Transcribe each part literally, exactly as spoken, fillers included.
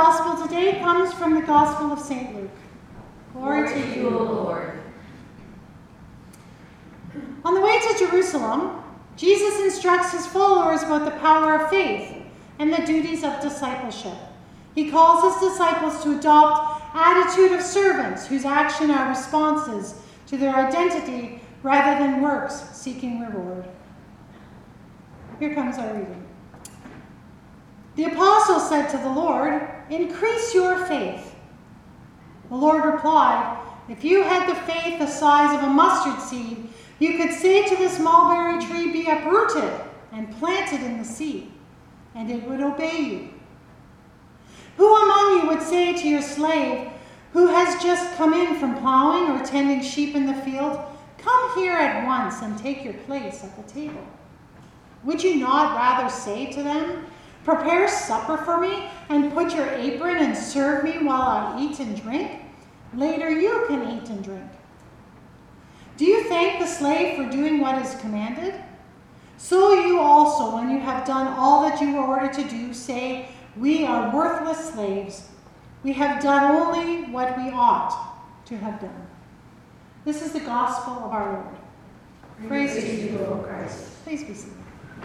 gospel today comes from the Gospel of Saint Luke. Glory, Glory to you, O Lord. On the way to Jerusalem, Jesus instructs his followers about the power of faith and the duties of discipleship. He calls his disciples to adopt attitude of servants whose action are responses to their identity rather than works seeking reward. Here comes our reading. The apostle said to the Lord, "Increase your faith." The Lord replied, "If you had the faith the size of a mustard seed, you could say to this mulberry tree, 'Be uprooted and planted in the sea,' and it would obey you. Who among you would say to your slave, who has just come in from plowing or tending sheep in the field, 'Come here at once and take your place at the table'? Would you not rather say to them, 'Prepare supper for me and put your apron and serve me while I eat and drink? Later you can eat and drink'? Do you thank the slave for doing what is commanded? So you also, when you have done all that you were ordered to do, say, 'We are worthless slaves. We have done only what we ought to have done.'" This is the gospel of our Lord. Praise, Praise to you, O Christ. Please be seated.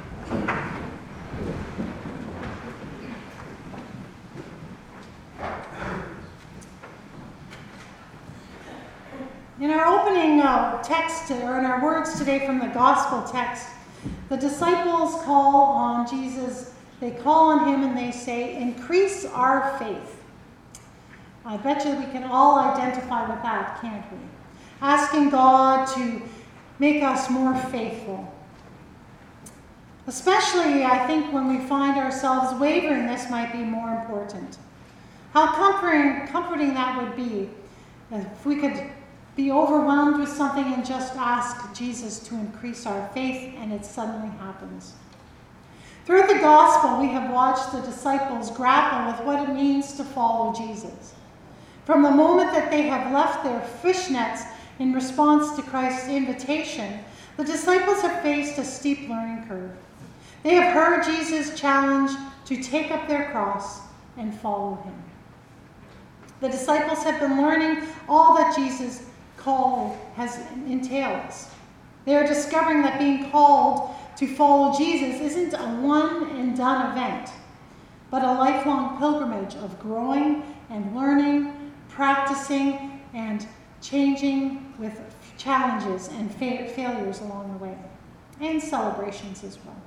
In our opening uh, text, or in our words today from the gospel text, the disciples call on Jesus. They call on him and they say, "Increase our faith." I bet you we can all identify with that, can't we? Asking God to make us more faithful. Especially, I think, when we find ourselves wavering, this might be more important. How comforting, comforting that would be if we could be overwhelmed with something and just ask Jesus to increase our faith, and it suddenly happens. Throughout the gospel, we have watched the disciples grapple with what it means to follow Jesus. From the moment that they have left their fishnets in response to Christ's invitation, the disciples have faced a steep learning curve. They have heard Jesus' challenge to take up their cross and follow him. The disciples have been learning all that Jesus' call has entails. They are discovering that being called to follow Jesus isn't a one and done event, but a lifelong pilgrimage of growing and learning, practicing and changing with challenges and fa- failures along the way, and celebrations as well.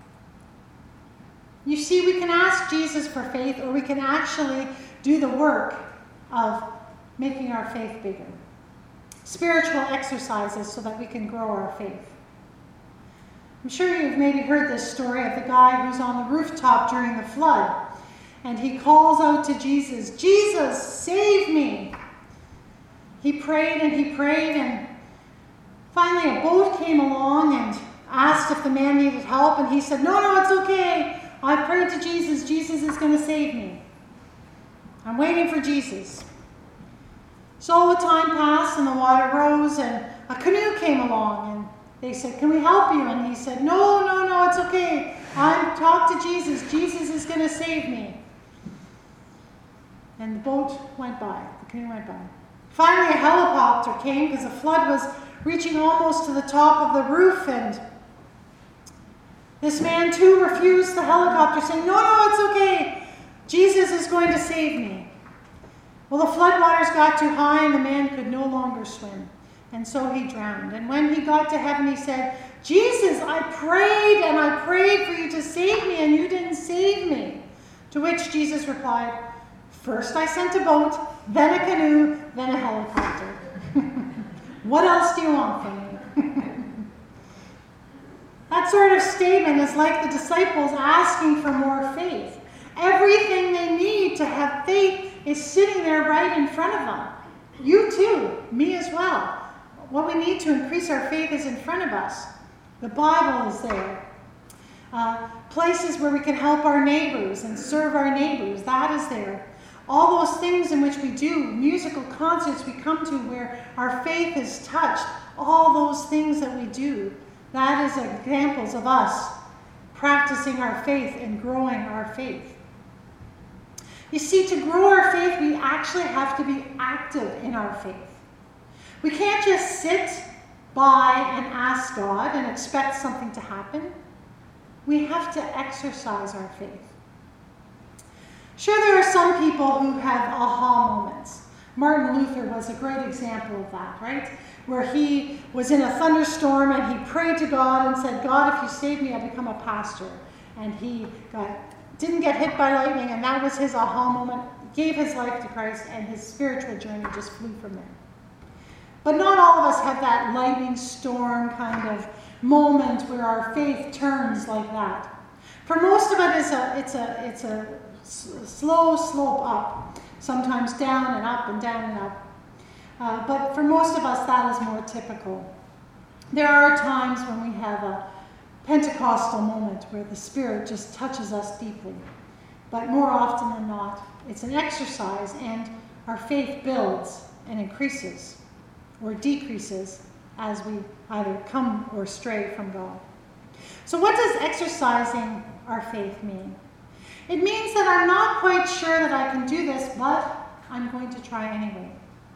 You see, we can ask Jesus for faith, or we can actually do the work of making our faith bigger. Spiritual exercises so that we can grow our faith. I'm sure you've maybe heard this story of the guy who's on the rooftop during the flood, and he calls out to Jesus, "Jesus, save me!" He prayed and he prayed, and finally a boat came along and asked if the man needed help, and he said, "No, no, it's okay. I prayed to Jesus. Jesus is going to save me. I'm waiting for Jesus." So the time passed and the water rose, and a canoe came along, and they said, "Can we help you?" And he said, "No, no, no, it's okay. I talked to Jesus. Jesus is going to save me." And the boat went by. The canoe went by. Finally, a helicopter came because the flood was reaching almost to the top of the roof, and this man too refused the helicopter, saying, "No, no, it's okay. Jesus is going to save me." Well, the floodwaters got too high and the man could no longer swim, and so he drowned. And when he got to heaven, he said, "Jesus, I prayed and I prayed for you to save me, and you didn't save me." To which Jesus replied, "First I sent a boat, then a canoe, then a helicopter. What else do you want from me?" That sort of statement is like the disciples asking for more faith. Everything they need to have faith is sitting there right in front of them. You too, me as well. What we need to increase our faith is in front of us. The Bible is there. Uh, places where we can help our neighbors and serve our neighbors, that is there. All those things in which we do, musical concerts we come to where our faith is touched, all those things that we do, that is examples of us practicing our faith and growing our faith. You see, to grow our faith, we actually have to be active in our faith. We can't just sit by and ask God and expect something to happen. We have to exercise our faith. Sure, there are some people who have aha moments. Martin Luther was a great example of that, right? Where he was in a thunderstorm and he prayed to God and said, God, if you save me, I become a pastor. And he got, didn't get hit by lightning, and that was his aha moment. Gave his life to Christ, and his spiritual journey just flew from there. But not all of us have that lightning storm kind of moment where our faith turns like that. For most of it, is a, it's a, it's a slow slope up, sometimes down and up and down and up. Uh, but for most of us, that is more typical. There are times when we have a Pentecostal moment where the Spirit just touches us deeply. But more often than not, it's an exercise, and our faith builds and increases or decreases as we either come or stray from God. So what does exercising our faith mean? It means that I'm not quite sure that I can do this, but I'm going to try anyway.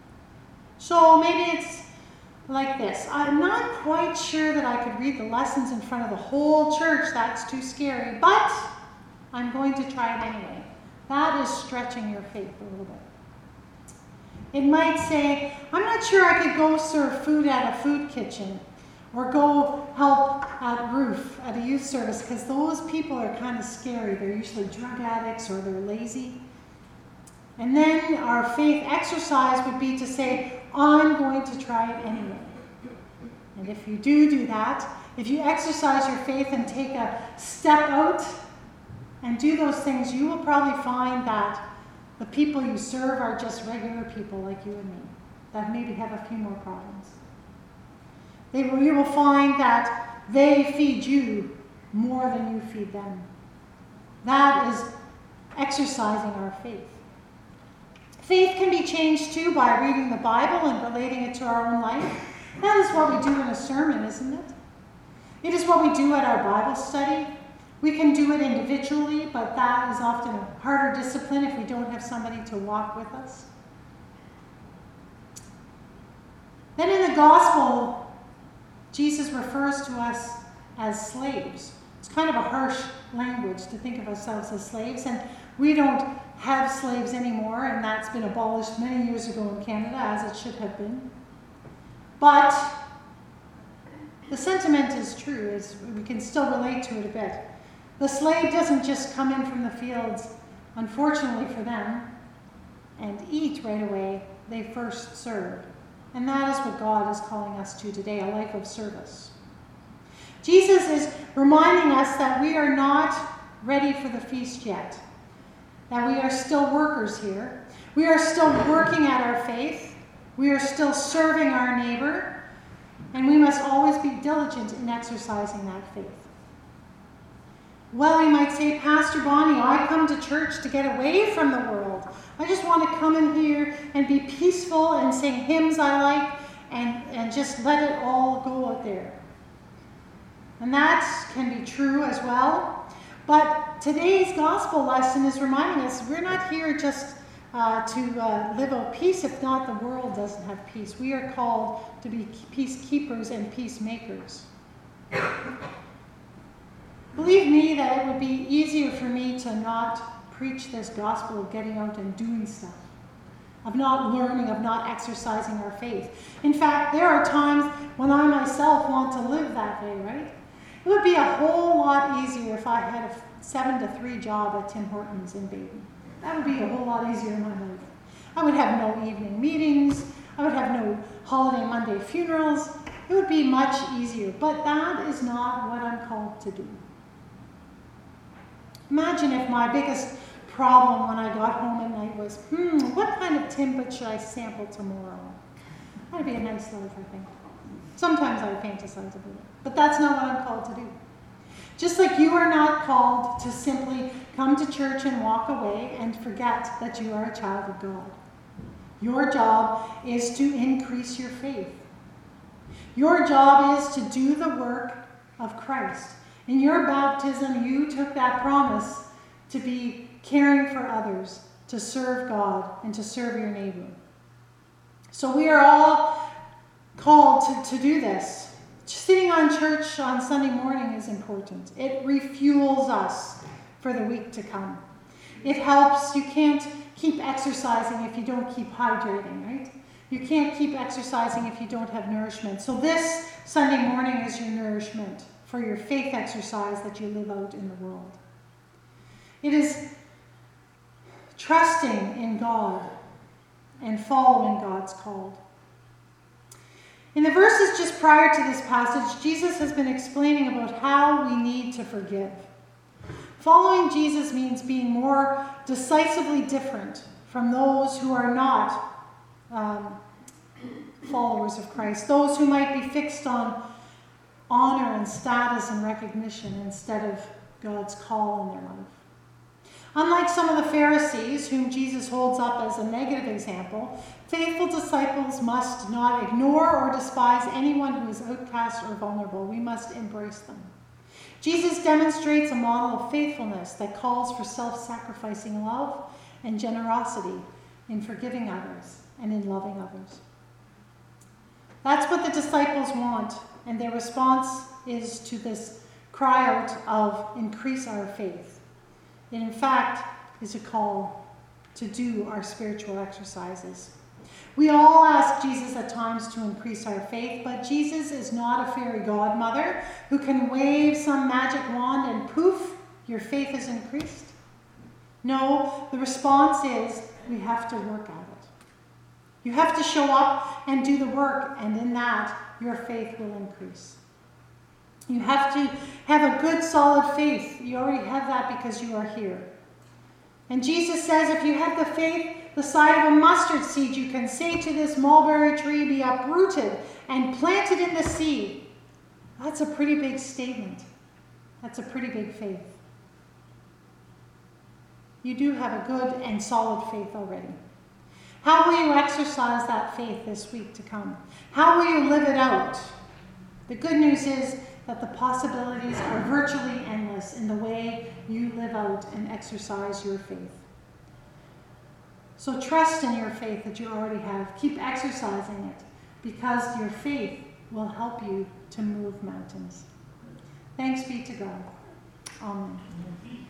So maybe it's like this. I'm not quite sure that I could read the lessons in front of the whole church. That's too scary, but I'm going to try it anyway. That is stretching your faith a little bit. It might say, I'm not sure I could go serve food at a food kitchen or go help at Roof at a youth service, because those people are kind of scary. They're usually drug addicts or they're lazy. And then our faith exercise would be to say, I'm going to try it anyway. And if you do do that, if you exercise your faith and take a step out and do those things, you will probably find that the people you serve are just regular people like you and me, that maybe have a few more problems. They will, you will find that they feed you more than you feed them. That is exercising our faith. Faith can be changed too by reading the Bible and relating it to our own life. That is what we do in a sermon, isn't it? It is what we do at our Bible study. We can do it individually, but that is often a harder discipline if we don't have somebody to walk with us. Then in the gospel, Jesus refers to us as slaves. It's kind of a harsh language to think of ourselves as slaves, and we don't have slaves anymore, and that's been abolished many years ago in Canada, as it should have been. But the sentiment is true, is we can still relate to it a bit. The slave doesn't just come in from the fields, unfortunately for them, and eat right away. They first serve. And that is what God is calling us to today, a life of service. Jesus is reminding us that we are not ready for the feast yet, that we are still workers here. We are still working at our faith. We are still serving our neighbor, and we must always be diligent in exercising that faith. Well, you might say, Pastor Bonnie, I come to church to get away from the world. I just want to come in here and be peaceful and sing hymns I like and, and just let it all go out there. And that can be true as well. But today's gospel lesson is reminding us we're not here just uh, to uh, live out peace if not the world doesn't have peace. We are called to be peacekeepers and peacemakers. Believe me that it would be easier for me to not preach this gospel of getting out and doing stuff, of not learning, of not exercising our faith. In fact, there are times when I myself want to live that way, right? It would be a whole lot easier if I had a seven to three job at Tim Hortons in Baden. That would be a whole lot easier in my life. I would have no evening meetings. I would have no holiday Monday funerals. It would be much easier, but that is not what I'm called to do. Imagine if my biggest problem when I got home at night was, hmm, what kind of Timbit should I sample tomorrow? That'd be a nice life, I think. Sometimes I fantasize about it, but that's not what I'm called to do. Just like you are not called to simply come to church and walk away and forget that you are a child of God. Your job is to increase your faith. Your job is to do the work of Christ. In your baptism, you took that promise to be caring for others, to to serve God and to serve your neighbor. So we are all called to, to do this. Sitting on church on Sunday morning is important. It refuels us for the week to come. It helps. You can't keep exercising if you don't keep hydrating, right? You can't keep exercising if you don't have nourishment. So this Sunday morning is your nourishment for your faith exercise that you live out in the world. It is trusting in God and following God's call. In the verses just prior to this passage, Jesus has been explaining about how we need to forgive. Following Jesus means being more decisively different from those who are not um, followers of Christ, those who might be fixed on honor and status and recognition instead of God's call in their life. Unlike some of the Pharisees, whom Jesus holds up as a negative example, faithful disciples must not ignore or despise anyone who is outcast or vulnerable. We must embrace them. Jesus demonstrates a model of faithfulness that calls for self-sacrificing love and generosity in forgiving others and in loving others. That's what the disciples want, and their response is to this cry out of increase our faith. It, in fact, is a call to do our spiritual exercises. We all ask Jesus at times to increase our faith, but Jesus is not a fairy godmother who can wave some magic wand and poof, your faith is increased. No, the response is we have to work at it. You have to show up and do the work, and in that, your faith will increase. You have to have a good, solid faith. You already have that because you are here. And Jesus says if you have the faith the size of a mustard seed, you can say to this mulberry tree, be uprooted and planted in the sea. That's a pretty big statement. That's a pretty big faith. You do have a good and solid faith already. How will you exercise that faith this week to come? How will you live it out? The good news is that the possibilities are virtually endless in the way you live out and exercise your faith. So trust in your faith that you already have. Keep exercising it because your faith will help you to move mountains. Thanks be to God. Amen.